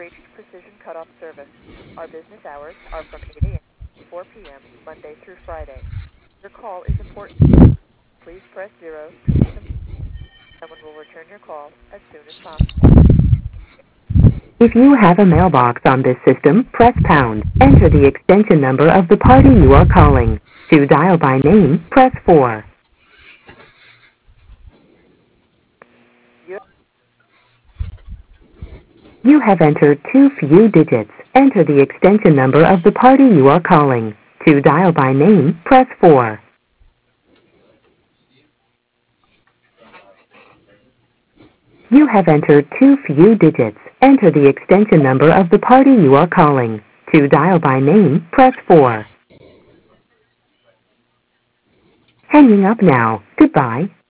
reached Precision Cutoff Service. Our business hours are from 8 a.m. to 4 p.m. Monday through Friday. Your call is important. Please press 0 to leave a message. Someone will return your call as soon as possible. If you have a mailbox on this system, press pound. Enter the extension number of the party you are calling. To dial by name, press 4. You You have entered too few digits. Enter the extension number of the party you are calling. To dial by name, press 4. You have entered too few digits. Enter the extension number of the party you are calling. To dial by name, press 4. Hanging up now. Goodbye.